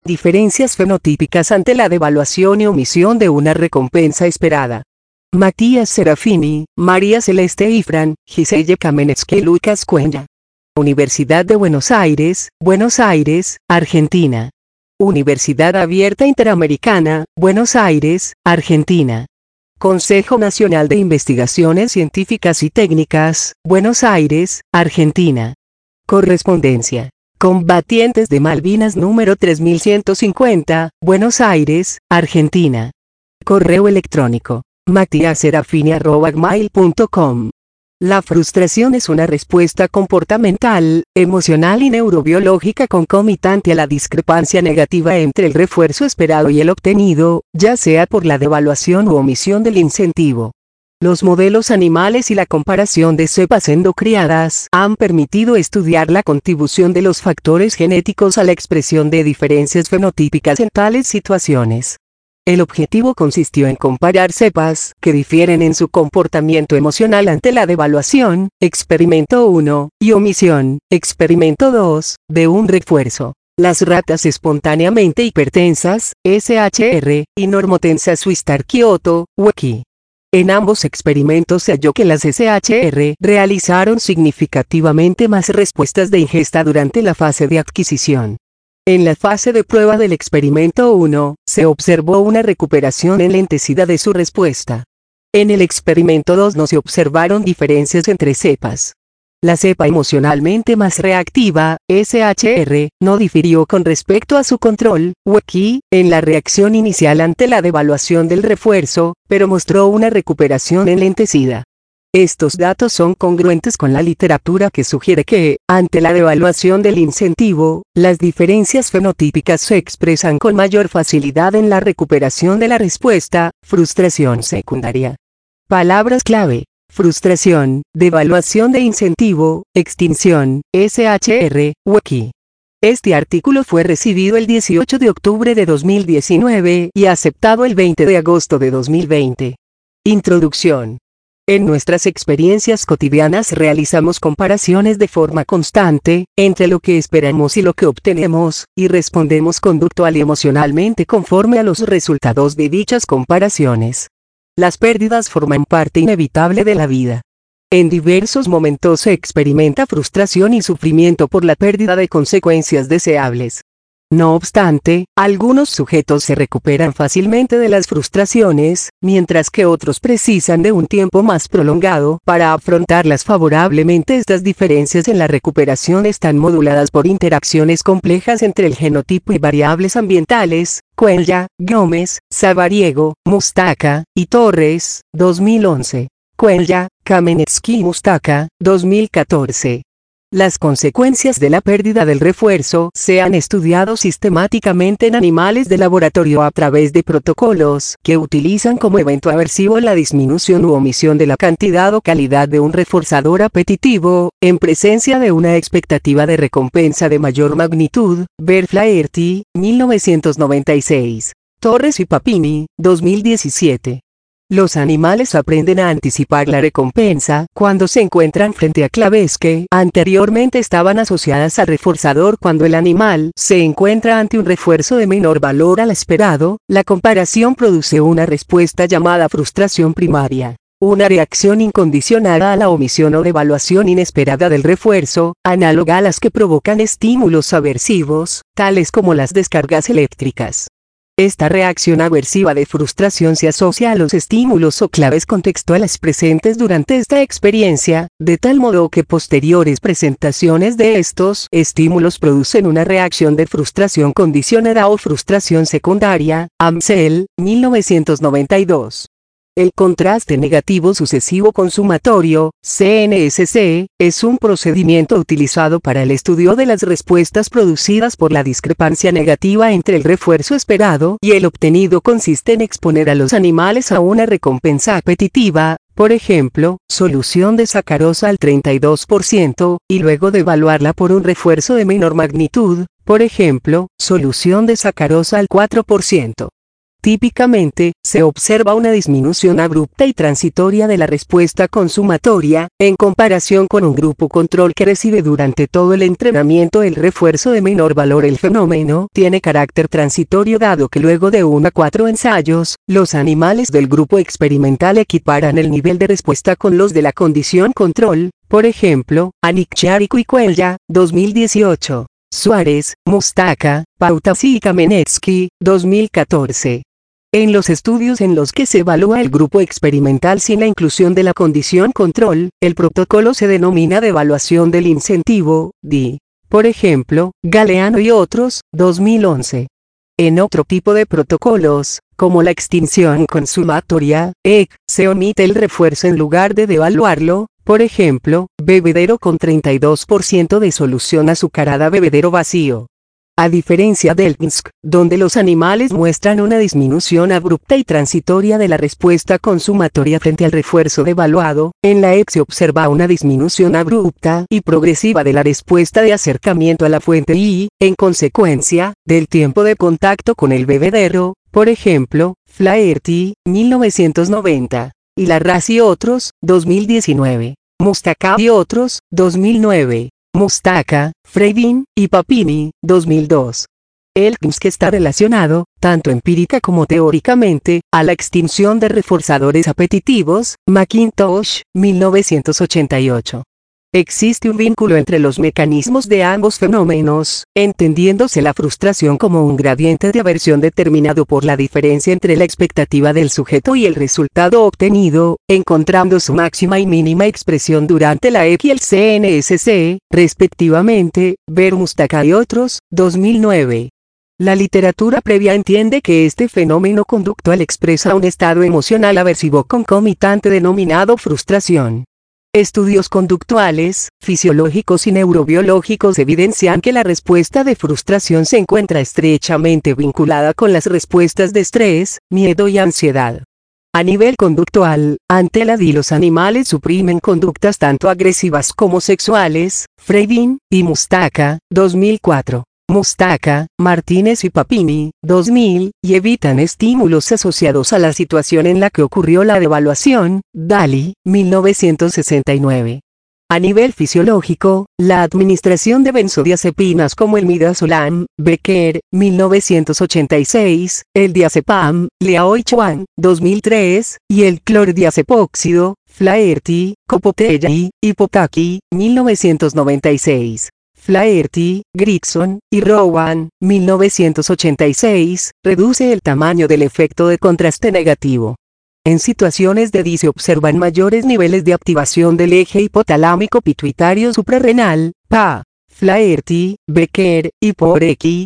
Diferencias fenotípicas ante la devaluación y omisión de una recompensa esperada. Matías Serafini, María Celeste Ifran, Giselle Kamenetsky, Lucas Cuenya. Universidad de Buenos Aires, Argentina. Universidad Abierta Interamericana, Buenos Aires, Argentina. Consejo Nacional de Investigaciones Científicas y Técnicas, Buenos Aires, Argentina. Correspondencia. Combatientes de Malvinas número 3150, Buenos Aires, Argentina. Correo electrónico. matiaserafini@gmail.com. La frustración es una respuesta comportamental, emocional y neurobiológica concomitante a la discrepancia negativa entre el refuerzo esperado y el obtenido, ya sea por la devaluación u omisión del incentivo. Los modelos animales y la comparación de cepas endocriadas han permitido estudiar la contribución de los factores genéticos a la expresión de diferencias fenotípicas en tales situaciones. El objetivo consistió en comparar cepas que difieren en su comportamiento emocional ante la devaluación, experimento 1, y omisión, experimento 2, de un refuerzo. Las ratas espontáneamente hipertensas, SHR, y normotensas Wistar-Kyoto, WEKI. En ambos experimentos se halló que las SHR realizaron significativamente más respuestas de ingesta durante la fase de adquisición. En la fase de prueba del experimento 1, se observó una recuperación en la intensidad de su respuesta. En el experimento 2 no se observaron diferencias entre cepas. La cepa emocionalmente más reactiva, SHR, no difirió con respecto a su control, WEKI, en la reacción inicial ante la devaluación del refuerzo, pero mostró una recuperación en la intensidad. Estos datos son congruentes con la literatura que sugiere que, ante la devaluación del incentivo, las diferencias fenotípicas se expresan con mayor facilidad en la recuperación de la respuesta, frustración secundaria. Palabras clave: frustración, devaluación de incentivo, extinción, SHR, WEKI. Este artículo fue recibido el 18 de octubre de 2019 y aceptado el 20 de agosto de 2020. Introducción. En nuestras experiencias cotidianas realizamos comparaciones de forma constante, entre lo que esperamos y lo que obtenemos, y respondemos conductual y emocionalmente conforme a los resultados de dichas comparaciones. Las pérdidas forman parte inevitable de la vida. En diversos momentos se experimenta frustración y sufrimiento por la pérdida de consecuencias deseables. No obstante, algunos sujetos se recuperan fácilmente de las frustraciones, mientras que otros precisan de un tiempo más prolongado para afrontarlas favorablemente. Estas diferencias en la recuperación están moduladas por interacciones complejas entre el genotipo y variables ambientales. Cuenya, Gómez, Sabariego, Mustaka y Torres, 2011. Cuenya, Kamenetsky y Mustaka, 2014. Las consecuencias de la pérdida del refuerzo se han estudiado sistemáticamente en animales de laboratorio a través de protocolos que utilizan como evento aversivo la disminución u omisión de la cantidad o calidad de un reforzador apetitivo, en presencia de una expectativa de recompensa de mayor magnitud. Ver Flaherty, 1996. Torres y Papini, 2017. Los animales aprenden a anticipar la recompensa cuando se encuentran frente a claves que anteriormente estaban asociadas al reforzador. Cuando el animal se encuentra ante un refuerzo de menor valor al esperado, la comparación produce una respuesta llamada frustración primaria. Una reacción incondicionada a la omisión o devaluación inesperada del refuerzo, análoga a las que provocan estímulos aversivos, tales como las descargas eléctricas. Esta reacción aversiva de frustración se asocia a los estímulos o claves contextuales presentes durante esta experiencia, de tal modo que posteriores presentaciones de estos estímulos producen una reacción de frustración condicionada o frustración secundaria. Amsel, 1992. El contraste negativo sucesivo consumatorio, CNSC, es un procedimiento utilizado para el estudio de las respuestas producidas por la discrepancia negativa entre el refuerzo esperado y el obtenido. Consiste en exponer a los animales a una recompensa apetitiva, por ejemplo, solución de sacarosa al 32%, y luego de evaluarla por un refuerzo de menor magnitud, por ejemplo, solución de sacarosa al 4%. Típicamente, se observa una disminución abrupta y transitoria de la respuesta consumatoria, en comparación con un grupo control que recibe durante todo el entrenamiento el refuerzo de menor valor. El fenómeno tiene carácter transitorio dado que luego de 1 a 4 ensayos, los animales del grupo experimental equiparan el nivel de respuesta con los de la condición control, por ejemplo, Anicharico y Cuellar, 2018. Suárez, Mustaka, Pautasi y Kamenetsky, 2014. En los estudios en los que se evalúa el grupo experimental sin la inclusión de la condición control, el protocolo se denomina de evaluación del incentivo, DI. Por ejemplo, Galeano y otros, 2011. En otro tipo de protocolos, como la extinción consumatoria, EC, se omite el refuerzo en lugar de devaluarlo, por ejemplo, bebedero con 32% de solución azucarada, bebedero vacío. A diferencia del GNSC, donde los animales muestran una disminución abrupta y transitoria de la respuesta consumatoria frente al refuerzo devaluado, en la EC se observa una disminución abrupta y progresiva de la respuesta de acercamiento a la fuente y, en consecuencia, del tiempo de contacto con el bebedero, por ejemplo, Flaherty, 1990, y Larraz y otros, 2019, Mustaka y otros, 2009. Mustaka, Freidin, y Papini, 2002. El GNSC está relacionado, tanto empírica como teóricamente, a la extinción de reforzadores apetitivos, McIntosh, 1988. Existe un vínculo entre los mecanismos de ambos fenómenos, entendiéndose la frustración como un gradiente de aversión determinado por la diferencia entre la expectativa del sujeto y el resultado obtenido, encontrando su máxima y mínima expresión durante la EC y el CNSC, respectivamente, ver Mustaka y otros, 2009. La literatura previa entiende que este fenómeno conductual expresa un estado emocional aversivo concomitante denominado frustración. Estudios conductuales, fisiológicos y neurobiológicos evidencian que la respuesta de frustración se encuentra estrechamente vinculada con las respuestas de estrés, miedo y ansiedad. A nivel conductual, ante la DI los animales suprimen conductas tanto agresivas como sexuales, Freidin y Mustaka, 2004. Mustaka, Martínez y Papini, 2000, y evitan estímulos asociados a la situación en la que ocurrió la devaluación, Daly, 1969. A nivel fisiológico, la administración de benzodiazepinas como el midazolam, Becker, 1986, el diazepam, Liao y Chuan, 2003, y el clordiazepóxido, Flaherty, Kopotelli, y Potaki, 1996. Flaherty, Gregson, y Rowan, 1986, reduce el tamaño del efecto de contraste negativo. En situaciones de DI se observan mayores niveles de activación del eje hipotalámico pituitario suprarrenal, PA. Flaherty, Becker, y Porecki,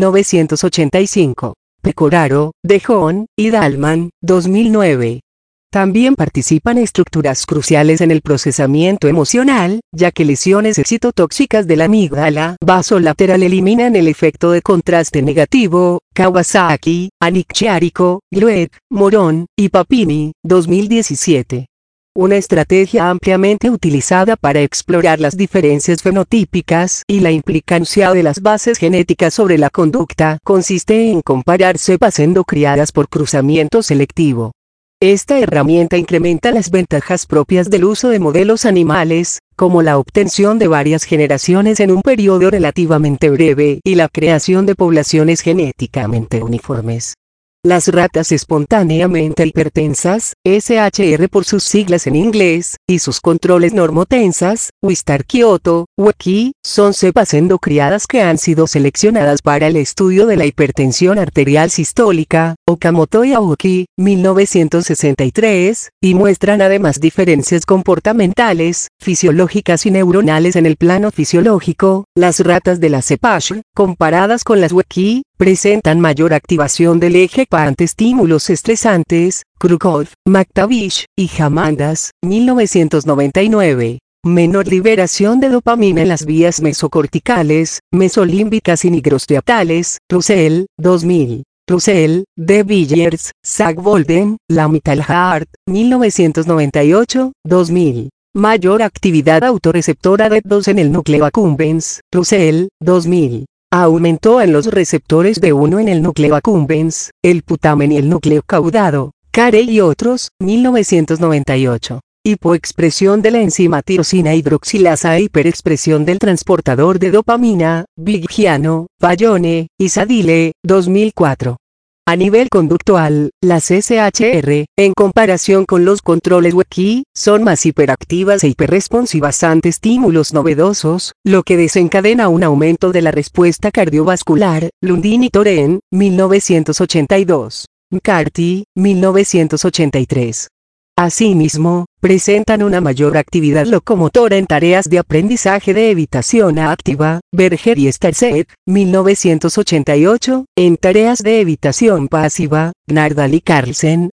1985. Pecoraro, Dejon, y Dalman, 2009. También participan estructuras cruciales en el procesamiento emocional, ya que lesiones excitotóxicas de la amígdala basolateral eliminan el efecto de contraste negativo. Kawasaki, Anicharico, Glueck, Morón, y Papini, 2017. Una estrategia ampliamente utilizada para explorar las diferencias fenotípicas y la implicancia de las bases genéticas sobre la conducta consiste en comparar cepas endocriadas por cruzamiento selectivo. Esta herramienta incrementa las ventajas propias del uso de modelos animales, como la obtención de varias generaciones en un periodo relativamente breve y la creación de poblaciones genéticamente uniformes. Las ratas espontáneamente hipertensas, SHR por sus siglas en inglés, y sus controles normotensas, Wistar-Kyoto, WEKI, son cepas endocriadas que han sido seleccionadas para el estudio de la hipertensión arterial sistólica, Okamoto y Aoki, 1963, y muestran además diferencias comportamentales, fisiológicas y neuronales en el plano fisiológico. Las ratas de la cepa ASH, comparadas con las WEKI, presentan mayor activación del eje PA ante estímulos estresantes, Krukov, McTavish, y Hamandas, 1999. Menor liberación de dopamina en las vías mesocorticales, mesolímbicas y nigrostriatales, Russell, 2000. Russell, De Villers, Zach Bolden, Lamital Hart, 1998, 2000. Mayor actividad autorreceptora de 2 en el núcleo accumbens, Russell, 2000. aumentó en los receptores de 1 en el núcleo accumbens, el putamen y el núcleo caudado, Carey y otros, 1998. Hipoexpresión de la enzima tirosina hidroxilasa e hiperexpresión del transportador de dopamina, Viggiano, Pallone, y Sadile, 2004. A nivel conductual, las SHR, en comparación con los controles Weki, son más hiperactivas e hiperresponsivas ante estímulos novedosos, lo que desencadena un aumento de la respuesta cardiovascular, Lundin y Toren, 1982. McCarthy, 1983. Asimismo, presentan una mayor actividad locomotora en tareas de aprendizaje de evitación activa, Berger y Starset, 1988, en tareas de evitación pasiva, Gnardal y Carlsen,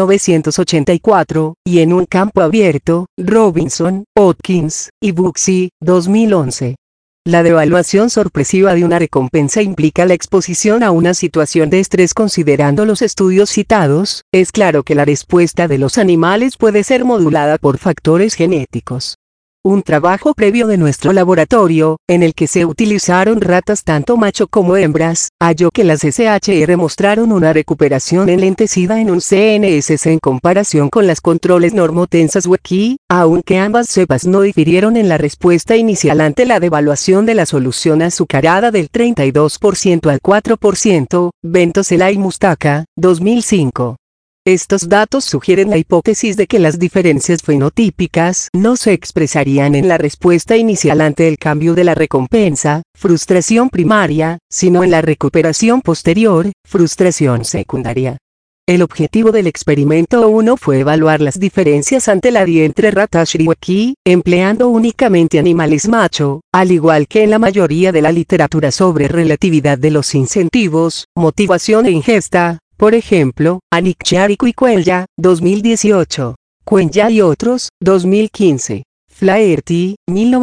1984, y en un campo abierto, Robinson, Watkins, y Buxi, 2011. La devaluación sorpresiva de una recompensa implica la exposición a una situación de estrés. Considerando los estudios citados, es claro que la respuesta de los animales puede ser modulada por factores genéticos. Un trabajo previo de nuestro laboratorio, en el que se utilizaron ratas tanto macho como hembras, halló que las SHR mostraron una recuperación enlentecida en un CNSS en comparación con las controles normotensas Weki, aunque ambas cepas no difirieron en la respuesta inicial ante la devaluación de la solución azucarada del 32% al 4%, Ventosela y Mustaka, 2005. Estos datos sugieren la hipótesis de que las diferencias fenotípicas no se expresarían en la respuesta inicial ante el cambio de la recompensa, frustración primaria, sino en la recuperación posterior, frustración secundaria. El objetivo del experimento 1 fue evaluar las diferencias ante la entre ratas y Weki, empleando únicamente animales macho, al igual que en la mayoría de la literatura sobre relatividad de los incentivos, motivación e ingesta. Por ejemplo, Anikcharico y Cuenya, 2018. Cuenya y otros, 2015. Flaherty,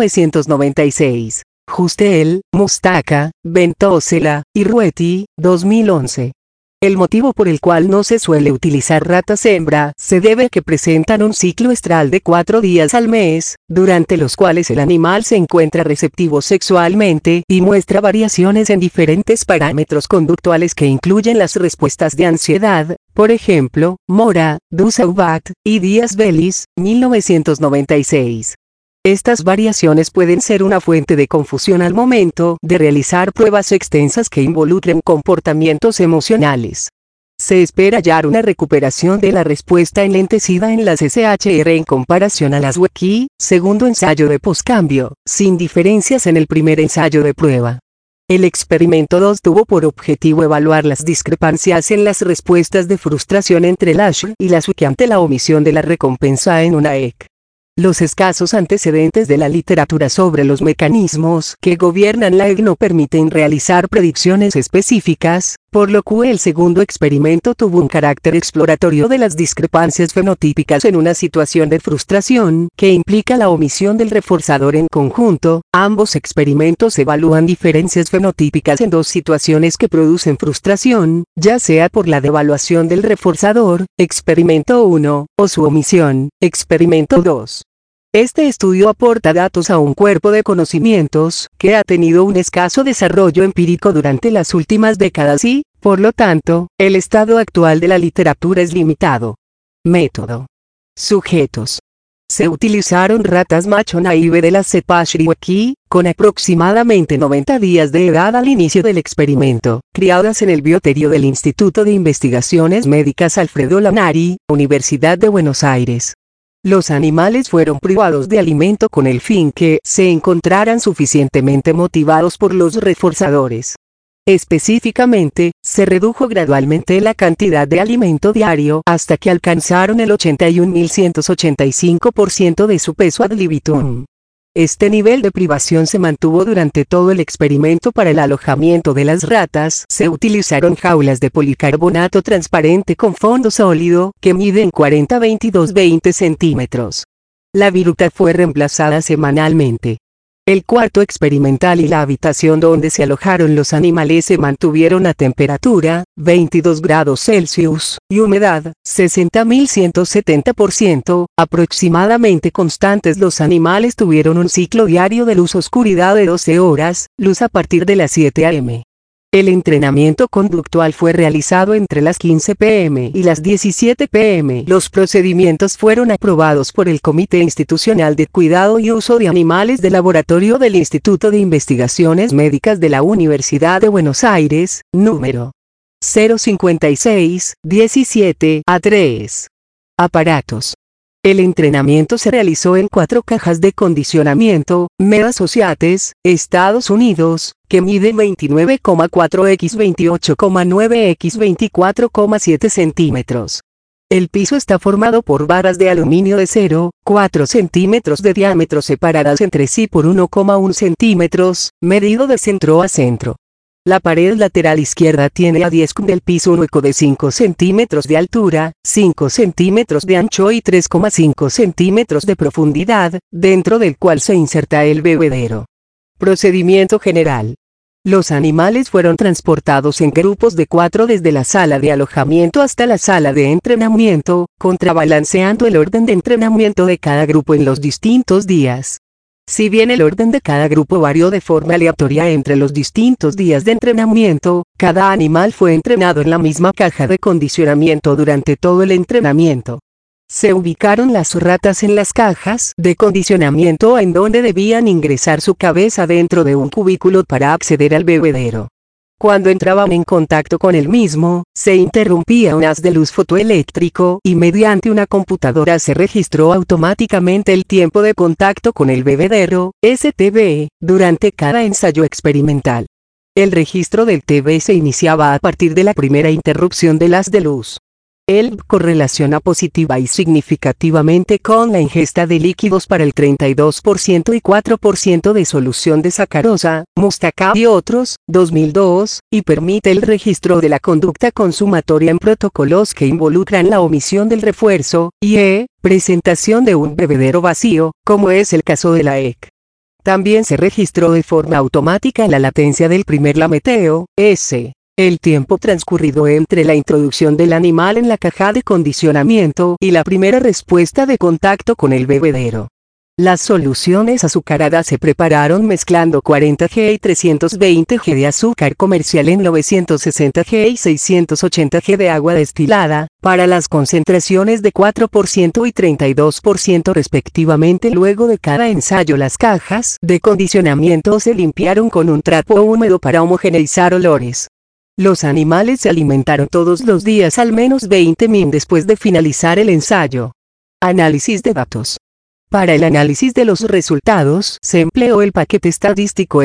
1996. Justel, Mustaka, Ventosela, y Rueti, 2011. El motivo por el cual no se suele utilizar ratas hembra se debe a que presentan un ciclo estral de 4 días al mes, durante los cuales el animal se encuentra receptivo sexualmente y muestra variaciones en diferentes parámetros conductuales que incluyen las respuestas de ansiedad, por ejemplo, Mora, Dusaubat, y Díaz-Bellis, 1996. Estas variaciones pueden ser una fuente de confusión al momento de realizar pruebas extensas que involucren comportamientos emocionales. Se espera hallar una recuperación de la respuesta enlentecida en las SHR en comparación a las Weki, segundo ensayo de poscambio, sin diferencias en el primer ensayo de prueba. El experimento 2 tuvo por objetivo evaluar las discrepancias en las respuestas de frustración entre el ASH y la Weki ante la omisión de la recompensa en una EC. Los escasos antecedentes de la literatura sobre los mecanismos que gobiernan la EG no permiten realizar predicciones específicas, por lo que el segundo experimento tuvo un carácter exploratorio de las discrepancias fenotípicas en una situación de frustración que implica la omisión del reforzador en conjunto. Ambos experimentos evalúan diferencias fenotípicas en dos situaciones que producen frustración, ya sea por la devaluación del reforzador, experimento 1, o su omisión, experimento 2. Este estudio aporta datos a un cuerpo de conocimientos que ha tenido un escaso desarrollo empírico durante las últimas décadas y, por lo tanto, el estado actual de la literatura es limitado. Método. Sujetos. Se utilizaron ratas macho naive de la cepa Weki, con aproximadamente 90 días de edad al inicio del experimento, criadas en el bioterio del Instituto de Investigaciones Médicas Alfredo Lanari, Universidad de Buenos Aires. Los animales fueron privados de alimento con el fin que se encontraran suficientemente motivados por los reforzadores. Específicamente, se redujo gradualmente la cantidad de alimento diario hasta que alcanzaron el 81.185% de su peso ad libitum. Este nivel de privación se mantuvo durante todo el experimento. Para el alojamiento de las ratas se utilizaron jaulas de policarbonato transparente con fondo sólido, que miden 40-22-20 centímetros. La viruta fue reemplazada semanalmente. El cuarto experimental y la habitación donde se alojaron los animales se mantuvieron a temperatura, 22 grados Celsius, y humedad, 60.170%, aproximadamente constantes. Los animales tuvieron un ciclo diario de luz-oscuridad de 12 horas, luz a partir de las 7 am. El entrenamiento conductual fue realizado entre las 15 p.m. y las 17 p.m. Los procedimientos fueron aprobados por el Comité Institucional de Cuidado y Uso de Animales del Laboratorio del Instituto de Investigaciones Médicas de la Universidad de Buenos Aires, número 056-17-A3. Aparatos. El entrenamiento se realizó en 4 cajas de condicionamiento, Med Associates, Estados Unidos, que miden 29,4 x 28,9 x 24,7 centímetros. El piso está formado por barras de aluminio de 0,4 centímetros de diámetro separadas entre sí por 1,1 centímetros, medido de centro a centro. La pared lateral izquierda tiene a 10 del piso un hueco de 5 centímetros de altura, 5 centímetros de ancho y 3,5 centímetros de profundidad, dentro del cual se inserta el bebedero. Procedimiento general. Los animales fueron transportados en grupos de 4 desde la sala de alojamiento hasta la sala de entrenamiento, contrabalanceando el orden de entrenamiento de cada grupo en los distintos días. Si bien el orden de cada grupo varió de forma aleatoria entre los distintos días de entrenamiento, cada animal fue entrenado en la misma caja de condicionamiento durante todo el entrenamiento. Se ubicaron las ratas en las cajas de condicionamiento en donde debían ingresar su cabeza dentro de un cubículo para acceder al bebedero. Cuando entraban en contacto con el mismo, se interrumpía un haz de luz fotoeléctrico y mediante una computadora se registró automáticamente el tiempo de contacto con el bebedero, STB, durante cada ensayo experimental. El registro del TB se iniciaba a partir de la primera interrupción del haz de luz. El correlaciona positiva y significativamente con la ingesta de líquidos para el 32% y 4% de solución de sacarosa, Mustaca y otros, 2002, y permite el registro de la conducta consumatoria en protocolos que involucran la omisión del refuerzo, y presentación de un bebedero vacío, como es el caso de la EC. También se registró de forma automática la latencia del primer lameteo, el tiempo transcurrido entre la introducción del animal en la caja de condicionamiento y la primera respuesta de contacto con el bebedero. Las soluciones azucaradas se prepararon mezclando 40 g y 320 g de azúcar comercial en 960 g y 680 g de agua destilada, para las concentraciones de 4% y 32% respectivamente. Luego de cada ensayo las cajas de condicionamiento se limpiaron con un trapo húmedo para homogeneizar olores. Los animales se alimentaron todos los días al menos 20 min después de finalizar el ensayo. Análisis de datos. Para el análisis de los resultados se empleó el paquete estadístico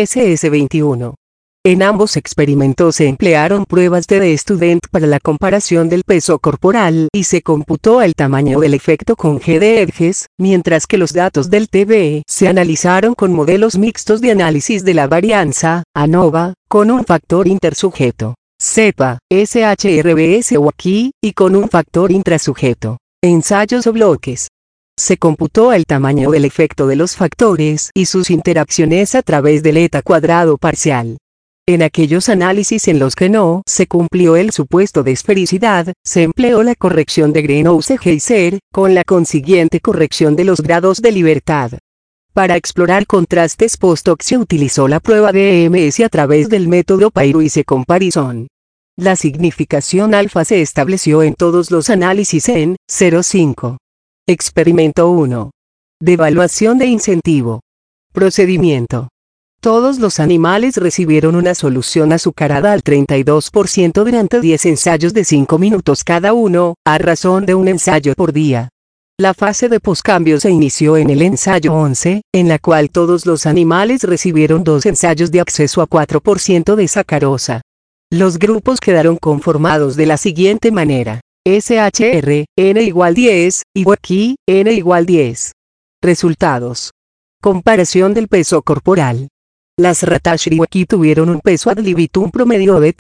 SPSS21. En ambos experimentos se emplearon pruebas de TD-Student para la comparación del peso corporal y se computó el tamaño del efecto con G de Edges, mientras que los datos del TB se analizaron con modelos mixtos de análisis de la varianza, ANOVA, con un factor intersujeto, CEPA, SHRBS o aquí, y con un factor intrasujeto, ensayos o bloques. Se computó el tamaño del efecto de los factores y sus interacciones a través del eta cuadrado parcial. En aquellos análisis en los que no se cumplió el supuesto de esfericidad, se empleó la corrección de Greenhouse-Geiser, con la consiguiente corrección de los grados de libertad. Para explorar contrastes post-hoc se utilizó la prueba de EMS a través del método Pairwise Comparison. La significación alfa se estableció en todos los análisis en 0,5. Experimento 1. Devaluación de incentivo. Procedimiento. Todos los animales recibieron una solución azucarada al 32% durante 10 ensayos de 5 minutos cada uno, a razón de un ensayo por día. La fase de poscambio se inició en el ensayo 11, en la cual todos los animales recibieron 2 ensayos de acceso a 4% de sacarosa. Los grupos quedaron conformados de la siguiente manera: SHR, N igual 10, y WAKI, N igual 10. Resultados. Comparación del peso corporal. Las ratas Shriwaki tuvieron un peso ad libitum promedio de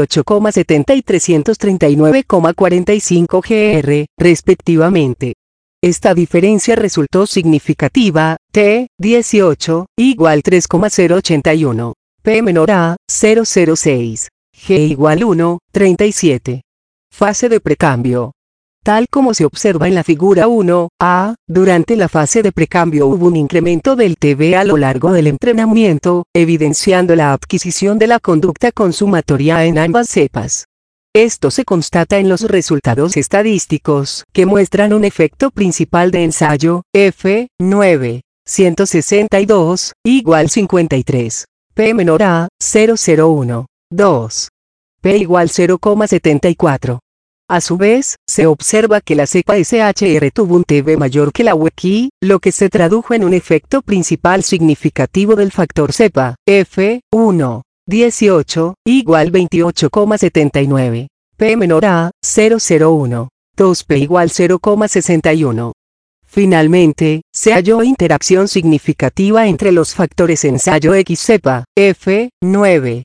388,70 y 339,45 gr, respectivamente. Esta diferencia resultó significativa, T, 18, igual 3,081. P menor a, 006. G igual 1, 37. Fase de precambio. Tal como se observa en la figura 1a, durante la fase de precambio hubo un incremento del TB a lo largo del entrenamiento, evidenciando la adquisición de la conducta consumatoria en ambas cepas. Esto se constata en los resultados estadísticos, que muestran un efecto principal de ensayo, F9, 162, igual 53. P menor a, 001, 2. P igual 0,74. A su vez, se observa que la cepa SHR tuvo un TB mayor que la WEKI, lo que se tradujo en un efecto principal significativo del factor cepa, F1, 18, igual 28,79. P menor a, 001, 2P igual 0,61. Finalmente, se halló interacción significativa entre los factores ensayo X cepa, F9,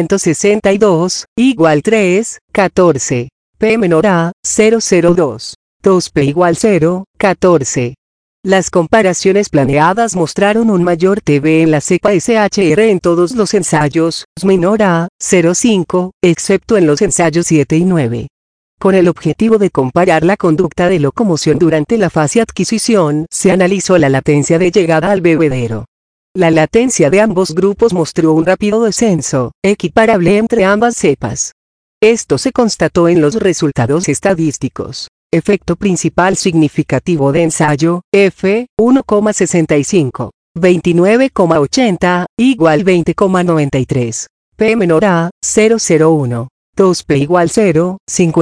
162, igual 3, 14. P menor a, 002. 2P igual 0, 14. Las comparaciones planeadas mostraron un mayor TB en la cepa SHR en todos los ensayos, menor a, 0,5, excepto en los ensayos 7 y 9. Con el objetivo de comparar la conducta de locomoción durante la fase adquisición, se analizó la latencia de llegada al bebedero. La latencia de ambos grupos mostró un rápido descenso, equiparable entre ambas cepas. Esto se constató en los resultados estadísticos. Efecto principal significativo de ensayo, F, 1,65. 29,80, igual 20,93. P menor a, 001. 2P igual 0,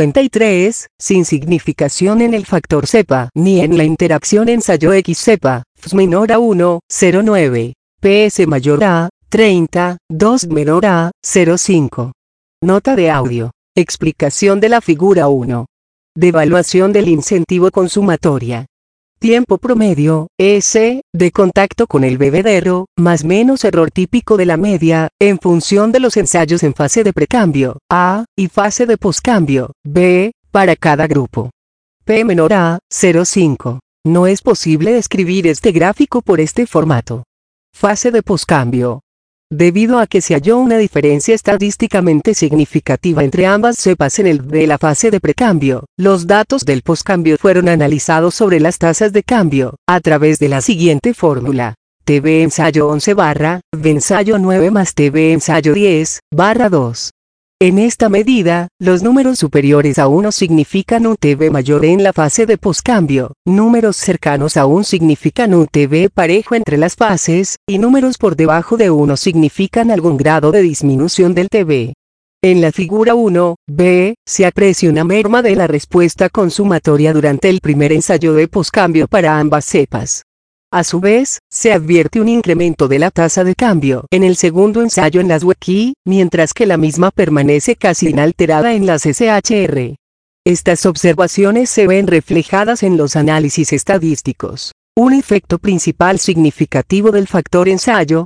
53, sin significación en el factor cepa, ni en la interacción ensayo X cepa, F menor a 1, 0,9. PS mayor a, 30, 2 menor a, 0,5. Nota de audio. Explicación de la figura 1. Devaluación del incentivo consumatoria. Tiempo promedio, S, de contacto con el bebedero, más menos error típico de la media, en función de los ensayos en fase de precambio, A, y fase de poscambio, B, para cada grupo. P menor a, 0,5. No es posible describir este gráfico por este formato. Fase de poscambio. Debido a que se halló una diferencia estadísticamente significativa entre ambas cepas en el de la fase de precambio, los datos del poscambio fueron analizados sobre las tasas de cambio, a través de la siguiente fórmula. TB ensayo 11 barra, V ensayo 9 más TB ensayo 10, barra 2. En esta medida, los números superiores a 1 significan un TB mayor en la fase de poscambio, números cercanos a 1 significan un TB parejo entre las fases, y números por debajo de 1 significan algún grado de disminución del TB. En la figura 1b, se aprecia una merma de la respuesta consumatoria durante el primer ensayo de poscambio para ambas cepas. A su vez, se advierte un incremento de la tasa de cambio en el segundo ensayo en las WEKI, mientras que la misma permanece casi inalterada en las SHR. Estas observaciones se ven reflejadas en los análisis estadísticos. Un efecto principal significativo del factor ensayo,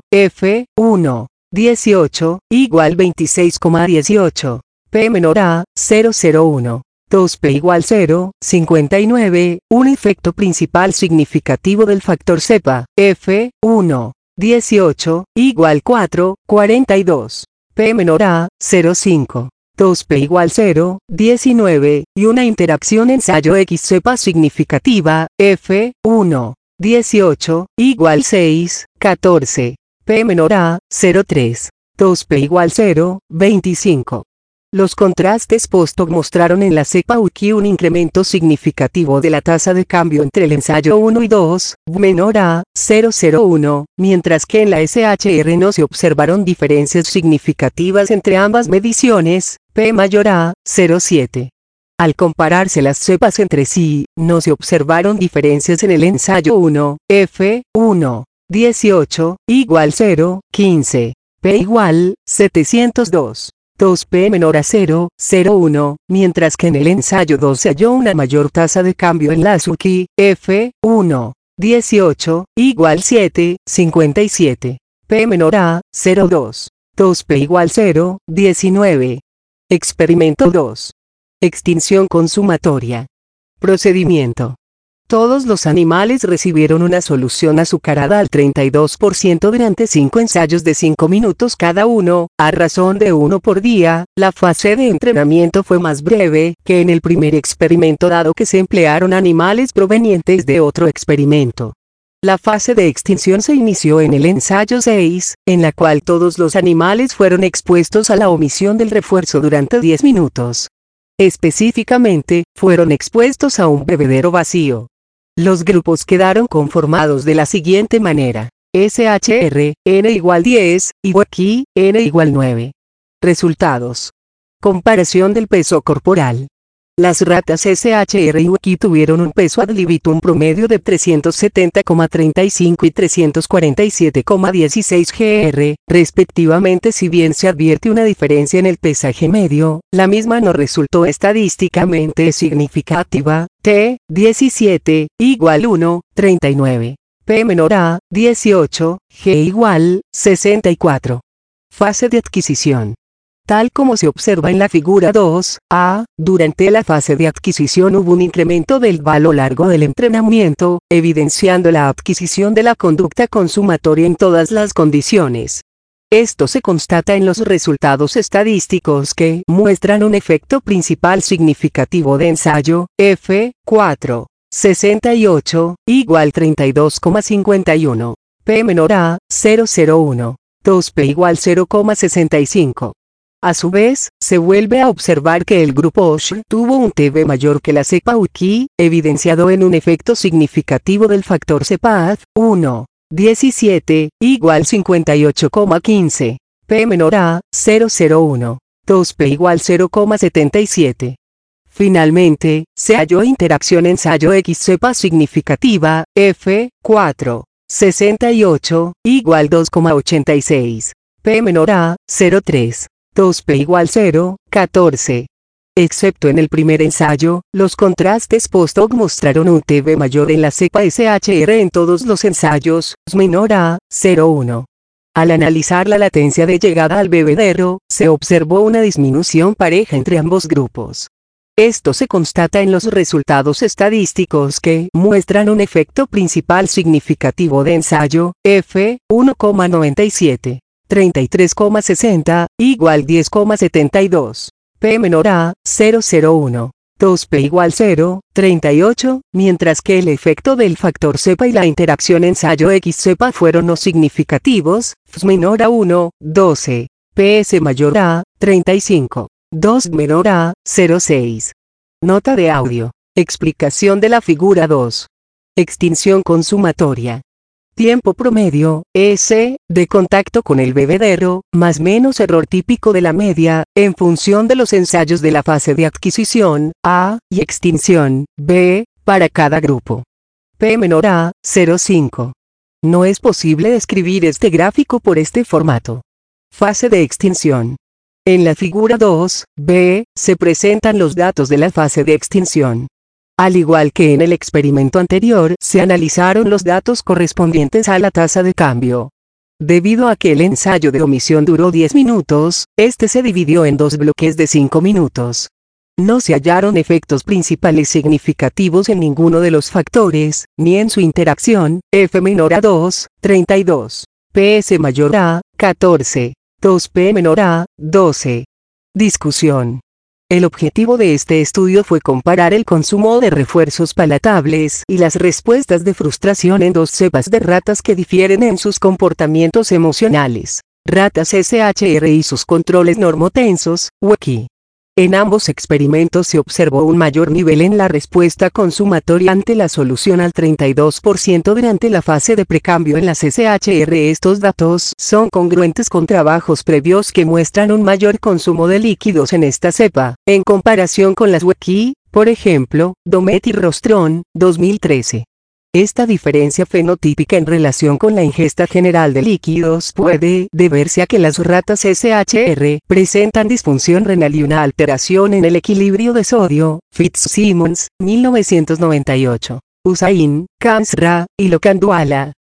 F1, 18, igual 26,18. P menor a, 001. 2P igual 0, 59, un efecto principal significativo del factor cepa, F1, 18, igual 4, 42. P menor a, 0,5. 2P igual 0, 19, y una interacción ensayo X cepa significativa, F1, 18, igual 6, 14. P menor a, 0,3. 2P igual 0, 25. Los contrastes post-hoc mostraron en la cepa WEKI un incremento significativo de la tasa de cambio entre el ensayo 1 y 2, menor a 0,01, mientras que en la SHR no se observaron diferencias significativas entre ambas mediciones, P mayor a 0,7. Al compararse las cepas entre sí, no se observaron diferencias en el ensayo 1, F1, 18, igual 0, 15. P igual 702. 2P menor a 0,01, mientras que en el ensayo 2 se halló una mayor tasa de cambio en la WEKI, F1, 18, igual 7, 57. P menor a 0,2. 2P igual 0, 19. Experimento 2. Extinción consumatoria. Procedimiento. Todos los animales recibieron una solución azucarada al 32% durante 5 ensayos de 5 minutos cada uno, a razón de 1 por día. La fase de entrenamiento fue más breve que en el primer experimento dado que se emplearon animales provenientes de otro experimento. La fase de extinción se inició en el ensayo 6, en la cual todos los animales fueron expuestos a la omisión del refuerzo durante 10 minutos. Específicamente, fueron expuestos a un bebedero vacío. Los grupos quedaron conformados de la siguiente manera: SHR, N igual 10, y WKI, N igual 9. Resultados. Comparación del peso corporal. Las ratas SHR y WKI tuvieron un peso ad libitum promedio de 370,35 y 347,16 gr, respectivamente. Si bien se advierte una diferencia en el pesaje medio, la misma no resultó estadísticamente significativa. T, 17, igual 1, 39. P menor a, 18, G igual, 64. Fase de adquisición. Tal como se observa en la figura 2a, durante la fase de adquisición hubo un incremento del VA a lo largo del entrenamiento, evidenciando la adquisición de la conducta consumatoria en todas las condiciones. Esto se constata en los resultados estadísticos que muestran un efecto principal significativo de ensayo, F4, 68, igual 32,51. P menor a, 0,01. 2P igual 0,65. A su vez, se vuelve a observar que el grupo OSH tuvo un TB mayor que la cepa WKI, evidenciado en un efecto significativo del factor CEPAD, 1. 17, igual 58,15. P menor a, 0,01. 2P igual 0,77. Finalmente, se halló interacción ensayo X cepa significativa, F4, 68, igual 2,86. P menor a, 0,3. 2P igual 0, 14. Excepto en el primer ensayo, los contrastes post-hoc mostraron un TB mayor en la cepa SHR en todos los ensayos, menor a 0,1. Al analizar la latencia de llegada al bebedero, se observó una disminución pareja entre ambos grupos. Esto se constata en los resultados estadísticos que muestran un efecto principal significativo de ensayo, F, 1,97. 33,60, igual 10,72. P menor a, 0,01. 2P igual 0, 38, mientras que el efecto del factor cepa y la interacción ensayo X cepa fueron no significativos, F menor a 1, 12. PS mayor a, 35. 2 menor a, 0,6. Nota de audio. Explicación de la figura 2. Extinción consumatoria. Tiempo promedio, S, de contacto con el bebedero, más menos error típico de la media, en función de los ensayos de la fase de adquisición, A, y extinción, B, para cada grupo. P menor a, 0,5. No es posible describir este gráfico por este formato. Fase de extinción. En la figura 2b, se presentan los datos de la fase de extinción. Al igual que en el experimento anterior, se analizaron los datos correspondientes a la tasa de cambio. Debido a que el ensayo de omisión duró 10 minutos, este se dividió en 2 bloques de 5 minutos. No se hallaron efectos principales significativos en ninguno de los factores, ni en su interacción, F menor a 2, 32, PS mayor a, 14, 2P menor a, 12. Discusión. El objetivo de este estudio fue comparar el consumo de refuerzos palatables y las respuestas de frustración en dos cepas de ratas que difieren en sus comportamientos emocionales, ratas SHR y sus controles normotensos, WKI. En ambos experimentos se observó un mayor nivel en la respuesta consumatoria ante la solución al 32% durante la fase de precambio en las SHR. Estos datos son congruentes con trabajos previos que muestran un mayor consumo de líquidos en esta cepa, en comparación con las WKI, por ejemplo, Domet y Rostron, 2013. Esta diferencia fenotípica en relación con la ingesta general de líquidos puede deberse a que las ratas SHR presentan disfunción renal y una alteración en el equilibrio de sodio. Fitzsimmons, 1998. Hussain, Kamsra, y Lokhandwala,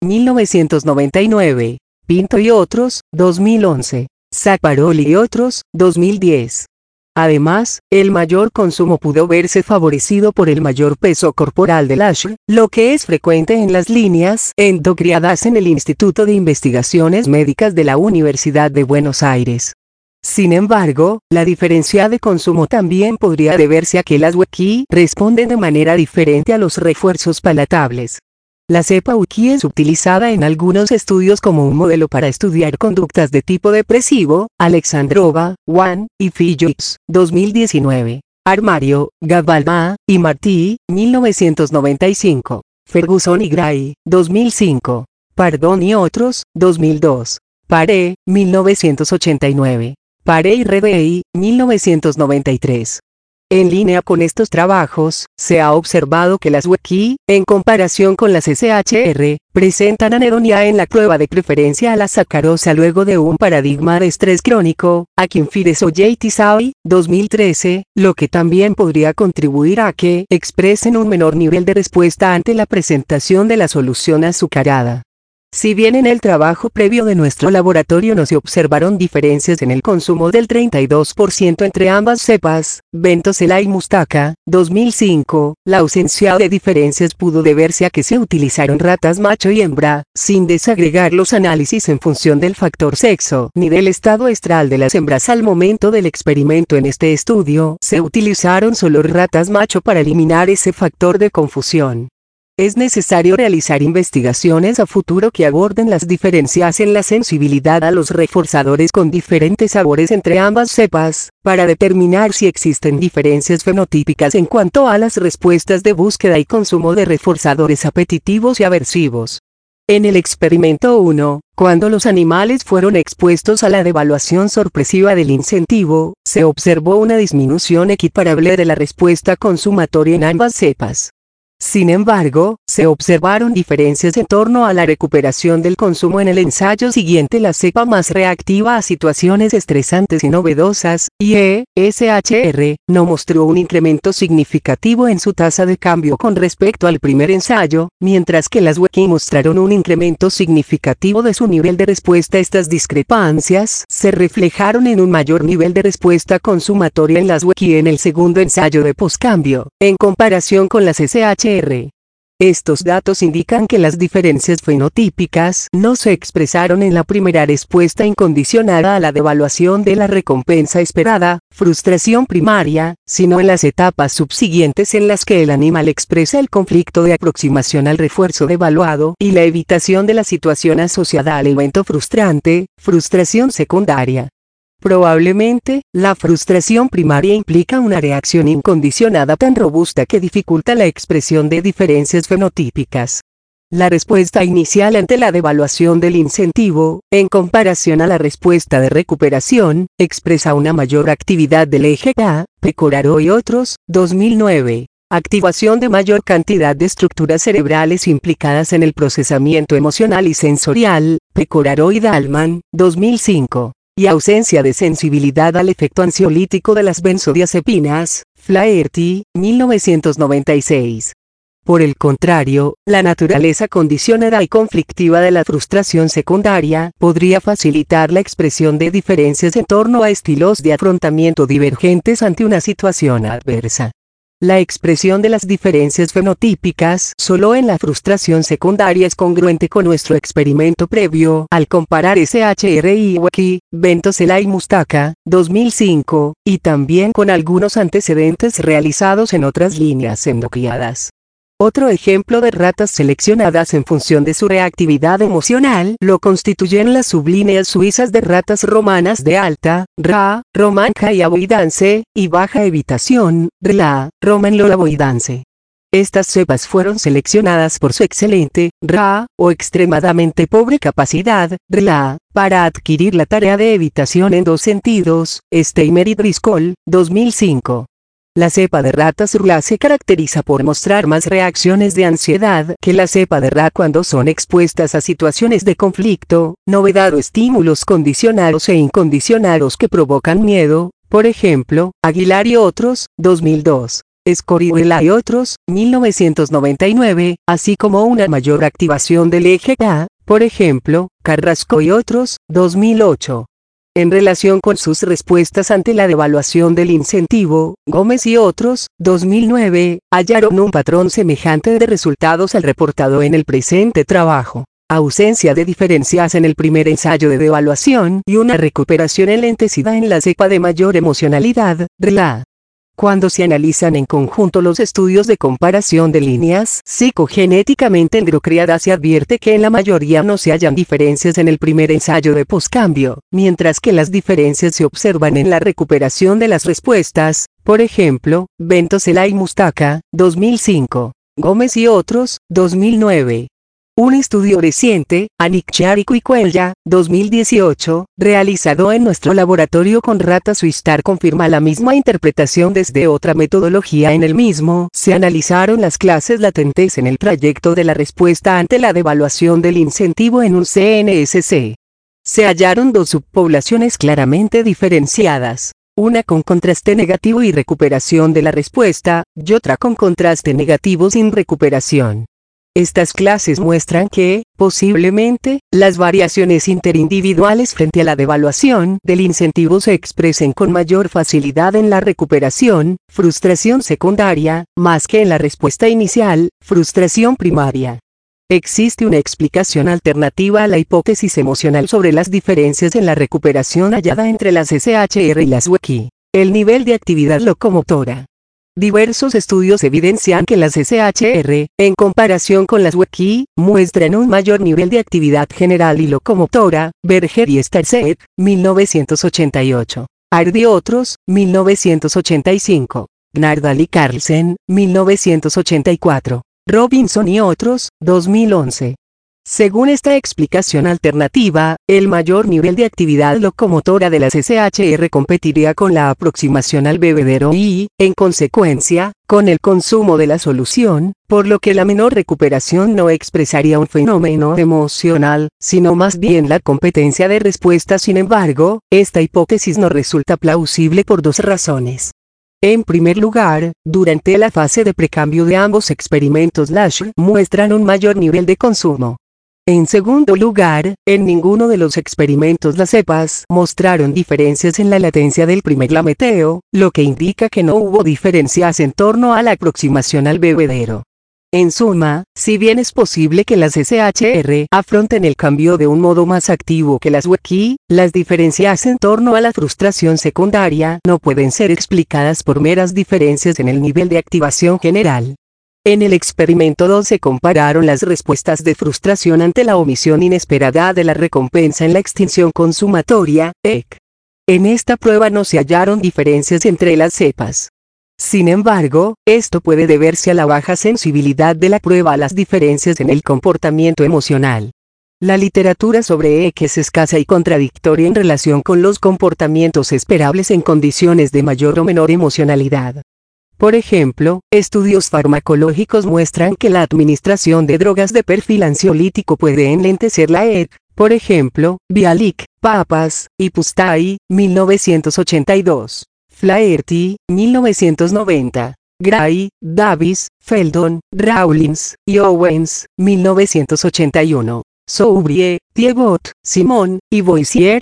1999. Pinto y otros, 2011. Zaparoli y otros, 2010. Además, el mayor consumo pudo verse favorecido por el mayor peso corporal del Asher, lo que es frecuente en las líneas endocriadas en el Instituto de Investigaciones Médicas de la Universidad de Buenos Aires. Sin embargo, la diferencia de consumo también podría deberse a que las wiki responden de manera diferente a los refuerzos palatables. La cepa wiki es utilizada en algunos estudios como un modelo para estudiar conductas de tipo depresivo. Alexandrova, Juan, y Phillips, 2019. Armario, Gavalma, y Martí, 1995. Ferguson y Gray, 2005. Pardón y otros, 2002. Paré, 1989. Paré y Rebey, 1993. En línea con estos trabajos, se ha observado que las wiki, en comparación con las SHR, presentan anedonia en la prueba de preferencia a la sacarosa luego de un paradigma de estrés crónico, Akinfides o Tisai, 2013, lo que también podría contribuir a que expresen un menor nivel de respuesta ante la presentación de la solución azucarada. Si bien en el trabajo previo de nuestro laboratorio no se observaron diferencias en el consumo del 32% entre ambas cepas, Ventosela y Mustaka, 2005, la ausencia de diferencias pudo deberse a que se utilizaron ratas macho y hembra, sin desagregar los análisis en función del factor sexo ni del estado estral de las hembras al momento del experimento. En este estudio, se utilizaron solo ratas macho para eliminar ese factor de confusión. Es necesario realizar investigaciones a futuro que aborden las diferencias en la sensibilidad a los reforzadores con diferentes sabores entre ambas cepas, para determinar si existen diferencias fenotípicas en cuanto a las respuestas de búsqueda y consumo de reforzadores apetitivos y aversivos. En el experimento 1, cuando los animales fueron expuestos a la devaluación sorpresiva del incentivo, se observó una disminución equiparable de la respuesta consumatoria en ambas cepas. Sin embargo, se observaron diferencias en torno a la recuperación del consumo en el ensayo siguiente. La cepa más reactiva a situaciones estresantes y novedosas, SHR, no mostró un incremento significativo en su tasa de cambio con respecto al primer ensayo, mientras que las wiki mostraron un incremento significativo de su nivel de respuesta. Estas discrepancias se reflejaron en un mayor nivel de respuesta consumatoria en las wiki en el segundo ensayo de poscambio, en comparación con las SHR. Estos datos indican que las diferencias fenotípicas no se expresaron en la primera respuesta incondicionada a la devaluación de la recompensa esperada, frustración primaria, sino en las etapas subsiguientes en las que el animal expresa el conflicto de aproximación al refuerzo devaluado y la evitación de la situación asociada al evento frustrante, frustración secundaria. Probablemente, la frustración primaria implica una reacción incondicionada tan robusta que dificulta la expresión de diferencias fenotípicas. La respuesta inicial ante la devaluación del incentivo, en comparación a la respuesta de recuperación, expresa una mayor actividad del eje K, Pecoraro y otros, 2009. Activación de mayor cantidad de estructuras cerebrales implicadas en el procesamiento emocional y sensorial, Pecoraro y Dahlman, 2005. Y ausencia de sensibilidad al efecto ansiolítico de las benzodiazepinas, Flaherty, 1996. Por el contrario, la naturaleza condicionada y conflictiva de la frustración secundaria podría facilitar la expresión de diferencias en torno a estilos de afrontamiento divergentes ante una situación adversa. La expresión de las diferencias fenotípicas solo en la frustración secundaria es congruente con nuestro experimento previo al comparar SHR y wiki, Ventosela y Mustaka, 2005, y también con algunos antecedentes realizados en otras líneas endocriadas. Otro ejemplo de ratas seleccionadas en función de su reactividad emocional lo constituyen las sublíneas suizas de ratas romanas de alta, RA, romanca y avoidance, y baja evitación, RLA, romanlo avoidance. Estas cepas fueron seleccionadas por su excelente, RA, o extremadamente pobre capacidad, RLA, para adquirir la tarea de evitación en dos sentidos, Steimer y Driscoll, 2005. La cepa de ratas RLA se caracteriza por mostrar más reacciones de ansiedad que la cepa de RA cuando son expuestas a situaciones de conflicto, novedad o estímulos condicionados e incondicionados que provocan miedo, por ejemplo, Aguilar y otros, 2002. Escorihuela y otros, 1999, así como una mayor activación del eje K, por ejemplo, Carrasco y otros, 2008. En relación con sus respuestas ante la devaluación del incentivo, Gómez y otros, 2009, hallaron un patrón semejante de resultados al reportado en el presente trabajo. Ausencia de diferencias en el primer ensayo de devaluación y una recuperación en la intensidad en la cepa de mayor emocionalidad, RELA. Cuando se analizan en conjunto los estudios de comparación de líneas psicogenéticamente engrocreadas, se advierte que en la mayoría no se hallan diferencias en el primer ensayo de poscambio, mientras que las diferencias se observan en la recuperación de las respuestas, por ejemplo, Ventosela y Mustaka, 2005, Gómez y otros, 2009. Un estudio reciente, Anikcharico y Cuellar, 2018, realizado en nuestro laboratorio con ratas Swistar, confirma la misma interpretación desde otra metodología. En el mismo, se analizaron las clases latentes en el trayecto de la respuesta ante la devaluación del incentivo en un CNSC. Se hallaron dos subpoblaciones claramente diferenciadas. Una con contraste negativo y recuperación de la respuesta, y otra con contraste negativo sin recuperación. Estas clases muestran que, posiblemente, las variaciones interindividuales frente a la devaluación del incentivo se expresen con mayor facilidad en la recuperación, frustración secundaria, más que en la respuesta inicial, frustración primaria. Existe una explicación alternativa a la hipótesis emocional sobre las diferencias en la recuperación hallada entre las SHR y las WEKI: el nivel de actividad locomotora. Diversos estudios evidencian que las SHR, en comparación con las WEKI, muestran un mayor nivel de actividad general y locomotora. Berger y Starset, 1988. Ard y otros, 1985. Gnardal y Carlsen, 1984. Robinson y otros, 2011. Según esta explicación alternativa, el mayor nivel de actividad locomotora de las SHR competiría con la aproximación al bebedero y, en consecuencia, con el consumo de la solución, por lo que la menor recuperación no expresaría un fenómeno emocional, sino más bien la competencia de respuesta. Sin embargo, esta hipótesis no resulta plausible por dos razones. En primer lugar, durante la fase de precambio de ambos experimentos, las muestran un mayor nivel de consumo. En segundo lugar, en ninguno de los experimentos las cepas mostraron diferencias en la latencia del primer lameteo, lo que indica que no hubo diferencias en torno a la aproximación al bebedero. En suma, si bien es posible que las SHR afronten el cambio de un modo más activo que las WEKI, las diferencias en torno a la frustración secundaria no pueden ser explicadas por meras diferencias en el nivel de activación general. En el experimento 2 se compararon las respuestas de frustración ante la omisión inesperada de la recompensa en la extinción consumatoria, EC. En esta prueba no se hallaron diferencias entre las cepas. Sin embargo, esto puede deberse a la baja sensibilidad de la prueba a las diferencias en el comportamiento emocional. La literatura sobre EC es escasa y contradictoria en relación con los comportamientos esperables en condiciones de mayor o menor emocionalidad. Por ejemplo, estudios farmacológicos muestran que la administración de drogas de perfil ansiolítico puede enlentecer la EC, por ejemplo, Bialik, Papas, y Pustai, 1982. Flaherty, 1990. Gray, Davis, Feldon, Rawlins, y Owens, 1981. Soubrie, Thiebaud, Simon, y Boissier,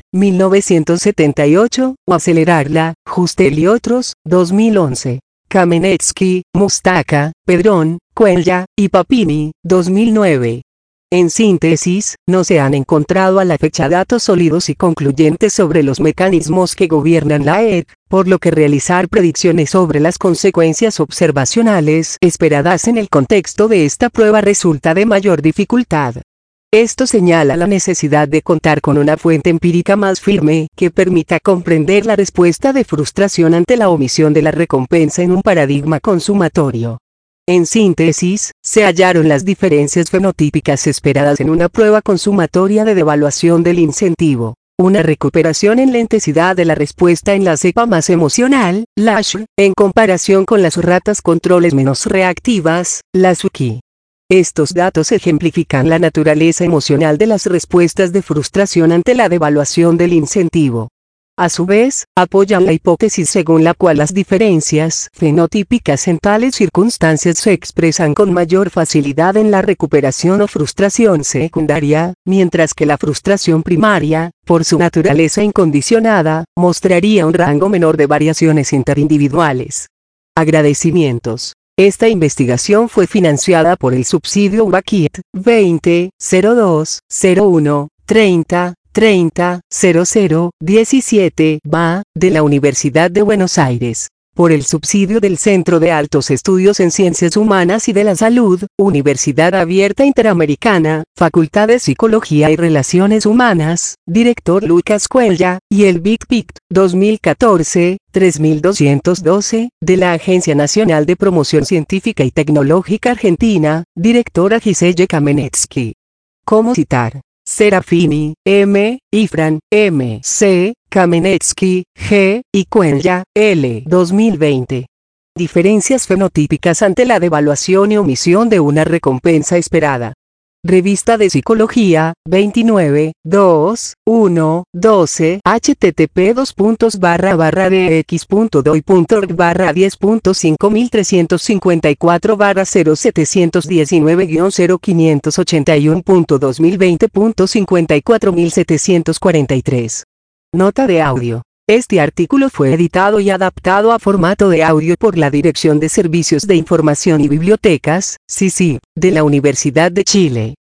1978, o acelerarla, Justel y otros, 2011. Kamenetsky, Mustaka, Pedrón, Cuellar, y Papini, 2009. En síntesis, no se han encontrado a la fecha datos sólidos y concluyentes sobre los mecanismos que gobiernan la EC, por lo que realizar predicciones sobre las consecuencias observacionales esperadas en el contexto de esta prueba resulta de mayor dificultad. Esto señala la necesidad de contar con una fuente empírica más firme que permita comprender la respuesta de frustración ante la omisión de la recompensa en un paradigma consumatorio. En síntesis, se hallaron las diferencias fenotípicas esperadas en una prueba consumatoria de devaluación del incentivo, una recuperación en la intensidad de la respuesta en la cepa más emocional, LASH, en comparación con las ratas controles menos reactivas, las WEKI. Estos datos ejemplifican la naturaleza emocional de las respuestas de frustración ante la devaluación del incentivo. A su vez, apoyan la hipótesis según la cual las diferencias fenotípicas en tales circunstancias se expresan con mayor facilidad en la recuperación o frustración secundaria, mientras que la frustración primaria, por su naturaleza incondicionada, mostraría un rango menor de variaciones interindividuales. Agradecimientos. Esta investigación fue financiada por el subsidio UBAKIT 20 02 01 30 30 00 17 BA, de la Universidad de Buenos Aires, por el subsidio del Centro de Altos Estudios en Ciencias Humanas y de la Salud, Universidad Abierta Interamericana, Facultad de Psicología y Relaciones Humanas, Director Lucas Cuellar, y el BICPICT 2014 3212, de la Agencia Nacional de Promoción Científica y Tecnológica Argentina, Directora Giselle Kamenetsky. ¿Cómo citar? Serafini, M., Ifran, M. C., Kamenetsky, G., y Cuellar, L. 2020. Diferencias fenotípicas ante la devaluación y omisión de una recompensa esperada. Revista de Psicología, 29, 2, 1, 12, http://dx.doy.barra-10.5354-0719-05320.54743. Nota de audio. Este artículo fue editado y adaptado a formato de audio por la Dirección de Servicios de Información y Bibliotecas, CICIB, de la Universidad de Chile.